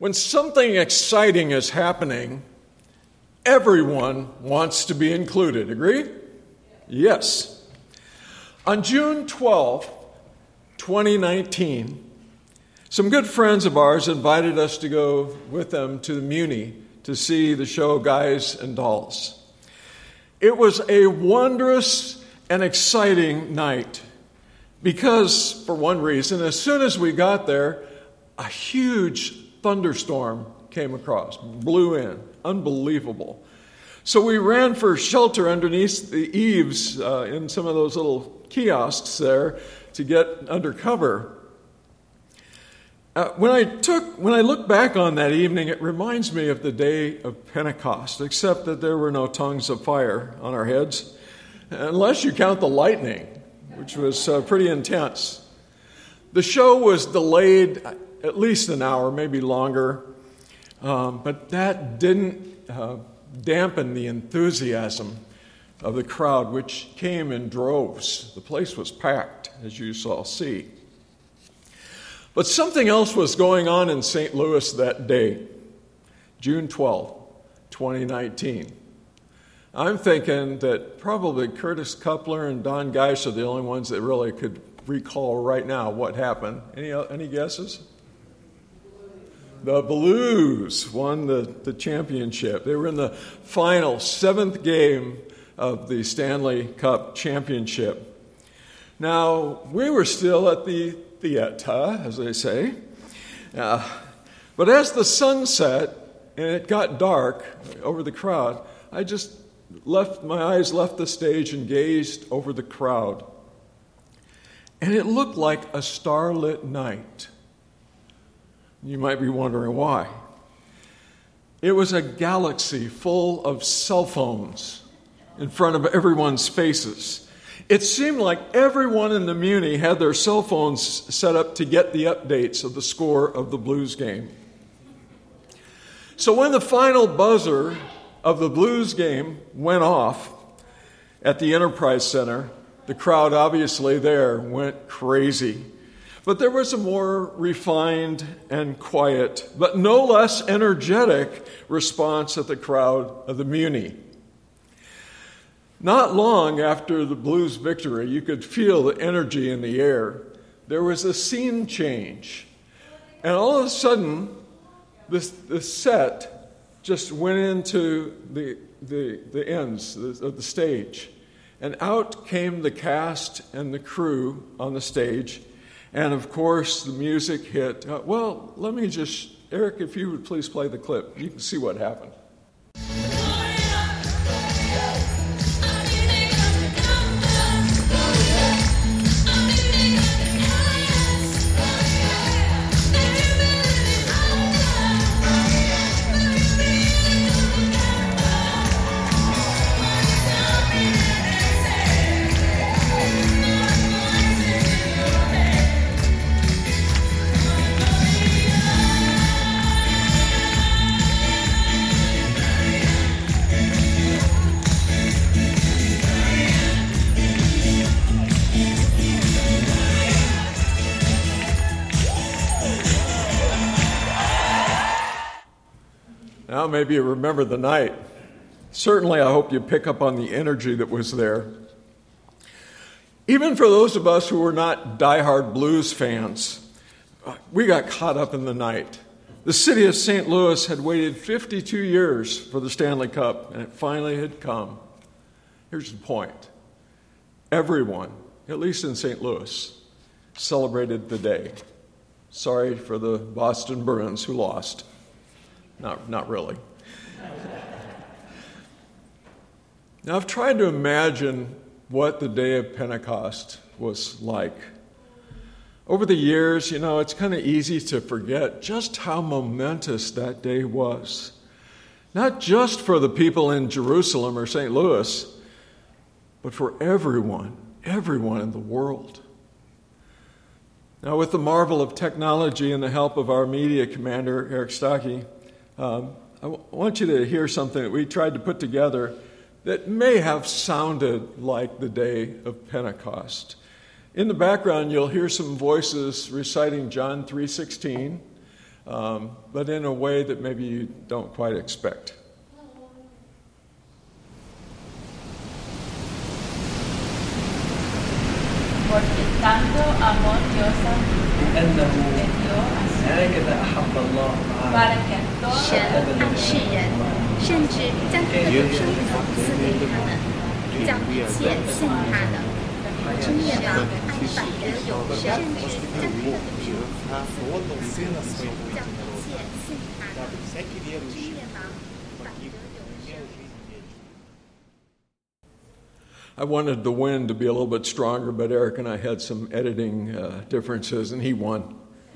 When something exciting is happening, everyone wants to be included. Agree? Yes. On June 12, 2019, some good friends of ours invited us to go with them to the Muni to see the show Guys and Dolls. It was a wondrous and exciting night because, for one reason, as soon as we got there, a huge thunderstorm came across, blew in, unbelievable. So we ran for shelter underneath the eaves in some of those little kiosks there to get under cover. When I look back on that evening, it reminds me of the day of Pentecost, except that there were no tongues of fire on our heads, unless you count the lightning, which was pretty intense. The show was delayed at least an hour, maybe longer, but that didn't dampen the enthusiasm of the crowd, which came in droves. The place was packed, as you shall see. But something else was going on in St. Louis that day, June 12, 2019. I'm thinking that probably Curtis Kupler and Don Geis are the only ones that really could recall right now what happened. Any guesses? The Blues won the championship. They were in the final 7th game of the Stanley Cup Championship. Now, we were still at the theater, as they say. But as the sun set and it got dark over the crowd, my eyes left the stage and gazed over the crowd. And it looked like a starlit night. You might be wondering why. It was a galaxy full of cell phones in front of everyone's faces. It seemed like everyone in the Muni had their cell phones set up to get the updates of the score of the Blues game. So when the final buzzer of the Blues game went off at the Enterprise Center, the crowd obviously there went crazy. But there was a more refined and quiet, but no less energetic response at the crowd of the Muni. Not long after the Blues' victory, you could feel the energy in the air. There was a scene change. And all of a sudden, the set just went into the ends of the stage. And out came the cast and the crew on the stage. And of course, the music hit. Eric, if you would please play the clip. You can see what happened. Now maybe you remember the night. Certainly I hope you pick up on the energy that was there. Even for those of us who were not diehard Blues fans, we got caught up in the night. The city of St. Louis had waited 52 years for the Stanley Cup, and it finally had come. Here's the point. Everyone, at least in St. Louis, celebrated the day. Sorry for the Boston Bruins who lost. Not really. Now, I've tried to imagine what the day of Pentecost was like. Over the years, it's kind of easy to forget just how momentous that day was. Not just for the people in Jerusalem or St. Louis, but for everyone in the world. Now, with the marvel of technology and the help of our media commander, Eric Stocky, I want you to hear something that we tried to put together that may have sounded like the day of Pentecost. In the background, you'll hear some voices reciting John 3:16. but in a way that maybe you don't quite expect. Porque tanto amor Dios al mundo, que dio a su para que 神爱世人，甚至将他的独生子赐给他们，叫一切信他的，不灭亡，反得永生。甚至将他的独生子赐给他们，叫一切信他的，不灭亡，反得永生。 I wanted the wind to be a little bit stronger, but Eric and I had some editing differences, and he won.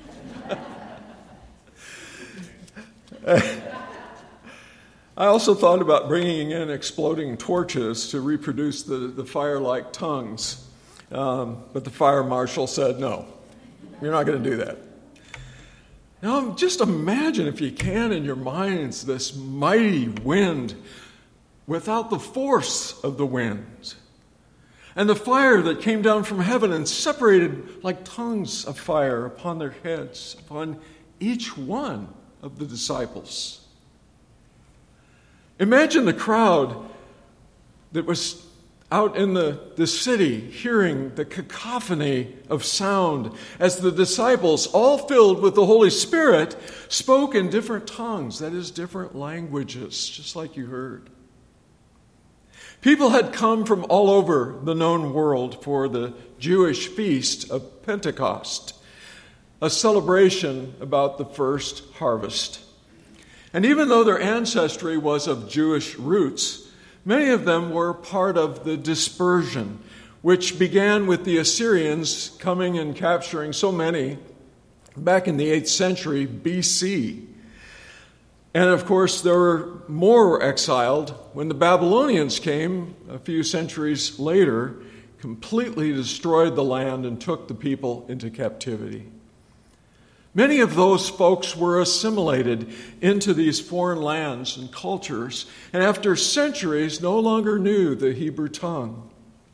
I also thought about bringing in exploding torches to reproduce the fire-like tongues, but the fire marshal said, no, you're not going to do that. Now, just imagine, if you can, in your minds, this mighty wind without the force of the wind. And the fire that came down from heaven and separated like tongues of fire upon their heads, upon each one of the disciples. Imagine the crowd that was out in the city hearing the cacophony of sound as the disciples, all filled with the Holy Spirit, spoke in different tongues, that is, different languages, just like you heard. People had come from all over the known world for the Jewish feast of Pentecost, a celebration about the first harvest. And even though their ancestry was of Jewish roots, many of them were part of the dispersion, which began with the Assyrians coming and capturing so many back in the 8th century BC. And of course, there were more exiled when the Babylonians came a few centuries later, completely destroyed the land and took the people into captivity. Many of those folks were assimilated into these foreign lands and cultures, and after centuries no longer knew the Hebrew tongue.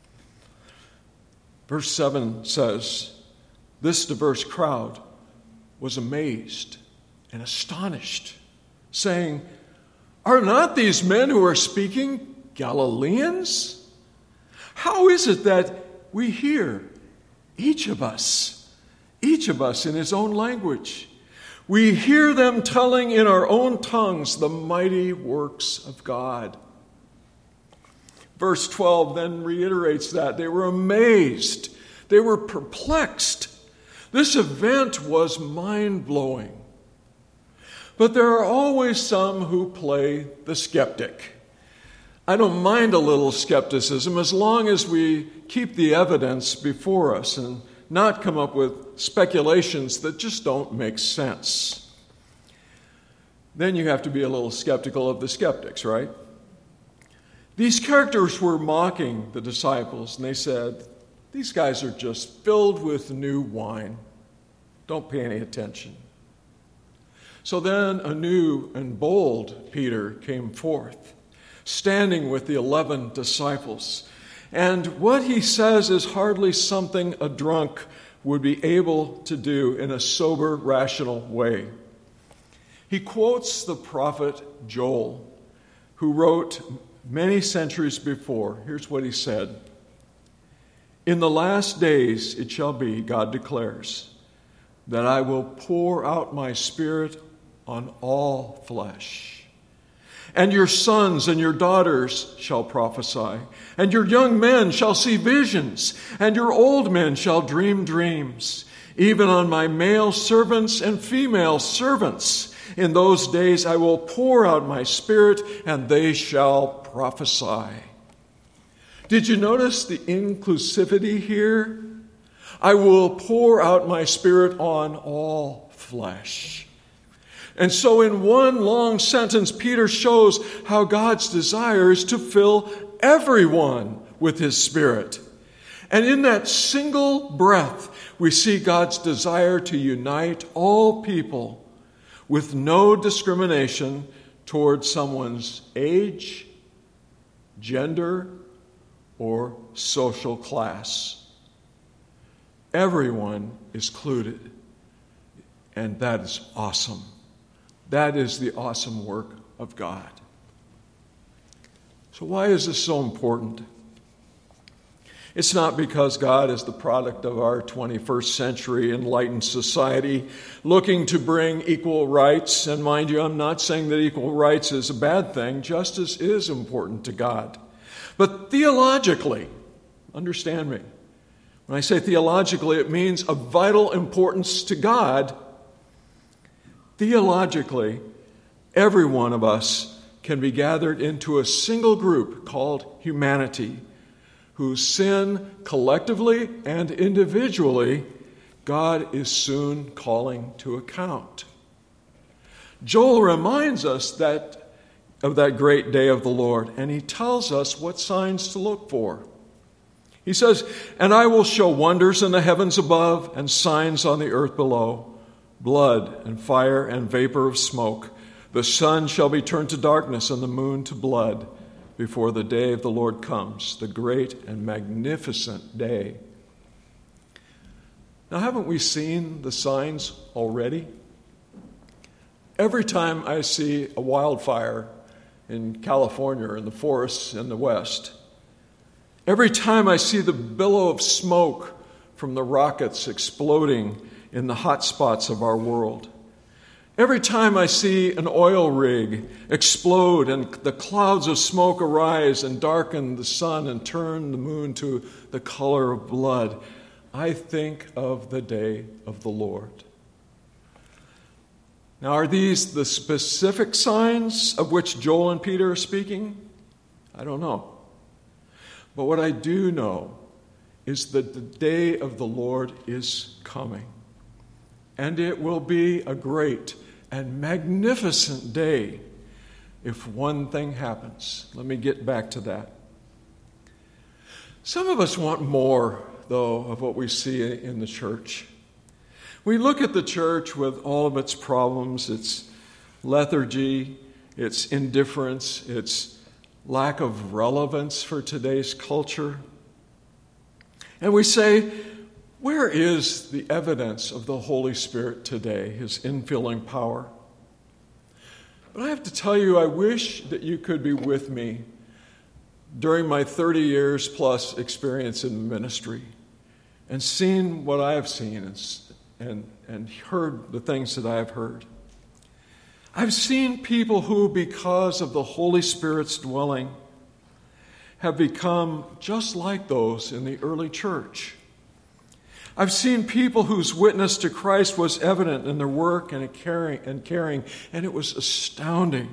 Verse 7 says, this diverse crowd was amazed and astonished, saying, are not these men who are speaking Galileans? How is it that we hear, each of us in his own language? We hear them telling in our own tongues the mighty works of God. Verse 12 then reiterates that. They were amazed. They were perplexed. This event was mind-blowing. But there are always some who play the skeptic. I don't mind a little skepticism as long as we keep the evidence before us and not come up with speculations that just don't make sense. Then you have to be a little skeptical of the skeptics, right? These characters were mocking the disciples, and they said, these guys are just filled with new wine. Don't pay any attention. So then a new and bold Peter came forth, standing with the 11 disciples. And what he says is hardly something a drunk would be able to do in a sober, rational way. He quotes the prophet Joel, who wrote many centuries before. Here's what he said. In the last days it shall be, God declares, that I will pour out my Spirit on all flesh. And your sons and your daughters shall prophesy, and your young men shall see visions, and your old men shall dream dreams. Even on my male servants and female servants, in those days I will pour out my Spirit, and they shall prophesy. Did you notice the inclusivity here? I will pour out my Spirit on all flesh. And so in one long sentence, Peter shows how God's desire is to fill everyone with his Spirit. And in that single breath, we see God's desire to unite all people with no discrimination towards someone's age, gender, or social class. Everyone is included. And that is awesome. That is the awesome work of God. So why is this so important? It's not because God is the product of our 21st century enlightened society looking to bring equal rights. And mind you, I'm not saying that equal rights is a bad thing. Justice is important to God. But theologically, understand me, when I say theologically, it means of vital importance to God. Theologically, every one of us can be gathered into a single group called humanity, whose sin collectively and individually God is soon calling to account. Joel reminds us of that great day of the Lord, and he tells us what signs to look for. He says, "And I will show wonders in the heavens above and signs on the earth below, blood and fire and vapor of smoke. The sun shall be turned to darkness and the moon to blood before the day of the Lord comes, the great and magnificent day." Now, haven't we seen the signs already? Every time I see a wildfire in California or in the forests in the West, every time I see the billow of smoke from the rockets exploding in the hot spots of our world, every time I see an oil rig explode and the clouds of smoke arise and darken the sun and turn the moon to the color of blood, I think of the day of the Lord. Now, are these the specific signs of which Joel and Peter are speaking? I don't know. But what I do know is that the day of the Lord is coming. And it will be a great and magnificent day if one thing happens. Let me get back to that. Some of us want more, though, of what we see in the church. We look at the church with all of its problems, its lethargy, its indifference, its lack of relevance for today's culture. And we say, where is the evidence of the Holy Spirit today, his infilling power? But I have to tell you, I wish that you could be with me during my 30 years plus experience in ministry and seen what I have seen and heard the things that I have heard. I've seen people who, because of the Holy Spirit's dwelling, have become just like those in the early church. I've seen people whose witness to Christ was evident in their work and caring, and it was astounding.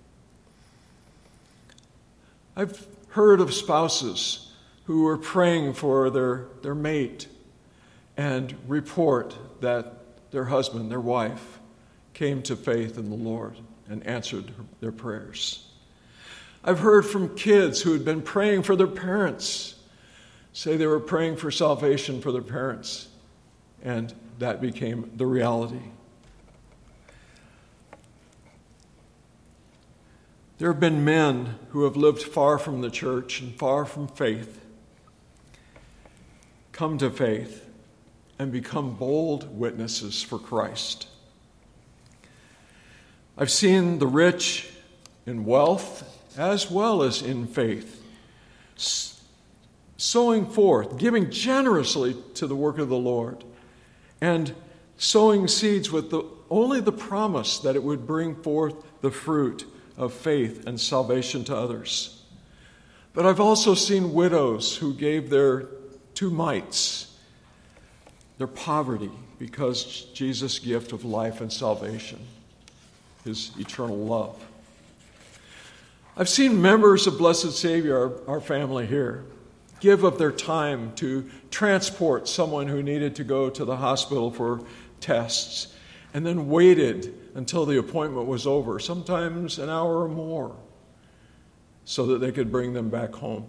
I've heard of spouses who were praying for their mate and report that their husband, their wife, came to faith in the Lord and answered their prayers. I've heard from kids who had been praying for their parents, say they were praying for salvation for their parents, and that became the reality. There have been men who have lived far from the church and far from faith, come to faith, and become bold witnesses for Christ. I've seen the rich in wealth as well as in faith, sowing forth, giving generously to the work of the Lord, and sowing seeds with only the promise that it would bring forth the fruit of faith and salvation to others. But I've also seen widows who gave their 2 mites, their poverty, because Jesus' gift of life and salvation, his eternal love. I've seen members of Blessed Savior, our family here, give of their time to transport someone who needed to go to the hospital for tests, and then waited until the appointment was over, sometimes an hour or more, so that they could bring them back home.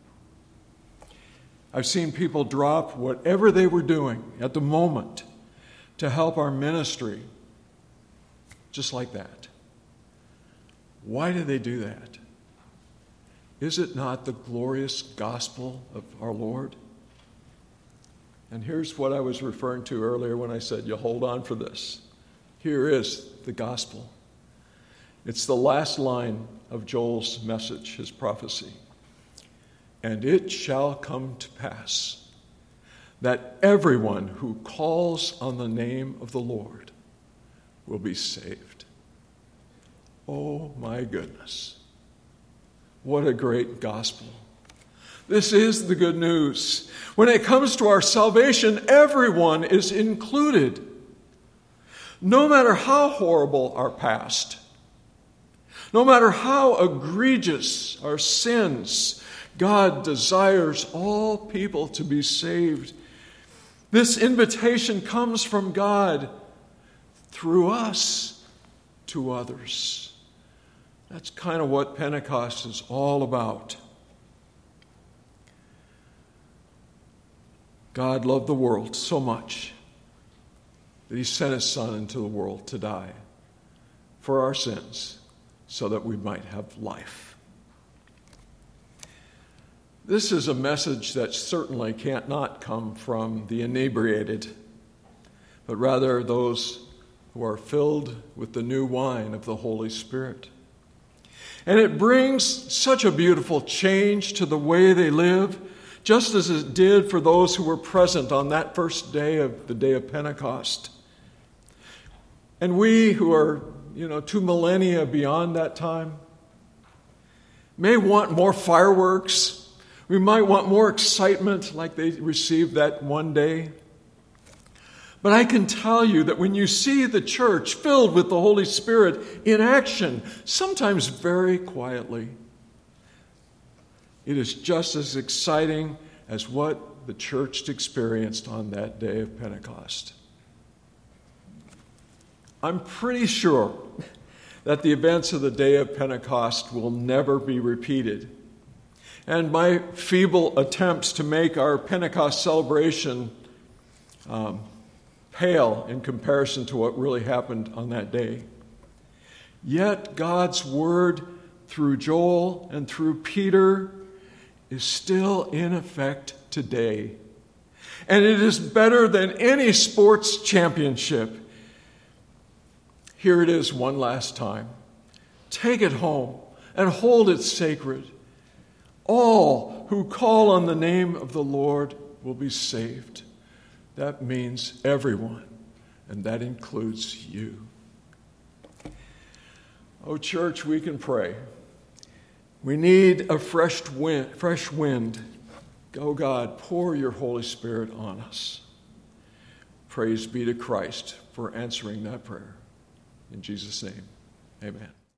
I've seen people drop whatever they were doing at the moment to help our ministry, just like that. Why do they do that? Is it not the glorious gospel of our Lord? And here's what I was referring to earlier when I said, you hold on for this. Here is the gospel. It's the last line of Joel's message, his prophecy. And it shall come to pass that everyone who calls on the name of the Lord will be saved. Oh my goodness. What a great gospel. This is the good news. When it comes to our salvation, everyone is included. No matter how horrible our past, no matter how egregious our sins, God desires all people to be saved. This invitation comes from God through us to others. That's kind of what Pentecost is all about. God loved the world so much that he sent his Son into the world to die for our sins so that we might have life. This is a message that certainly can't not come from the inebriated, but rather those who are filled with the new wine of the Holy Spirit. And it brings such a beautiful change to the way they live, just as it did for those who were present on that first day of the day of Pentecost. And we who are, 2 millennia beyond that time, may want more fireworks. We might want more excitement like they received that one day. But I can tell you that when you see the church filled with the Holy Spirit in action, sometimes very quietly, it is just as exciting as what the church experienced on that day of Pentecost. I'm pretty sure that the events of the day of Pentecost will never be repeated. And my feeble attempts to make our Pentecost celebration pale in comparison to what really happened on that day. Yet God's word through Joel and through Peter is still in effect today. And it is better than any sports championship. Here it is one last time. Take it home and hold it sacred. All who call on the name of the Lord will be saved. That means everyone, and that includes you. Oh, church, we can pray. We need a fresh wind. Oh, God, pour your Holy Spirit on us. Praise be to Christ for answering that prayer. In Jesus' name, amen.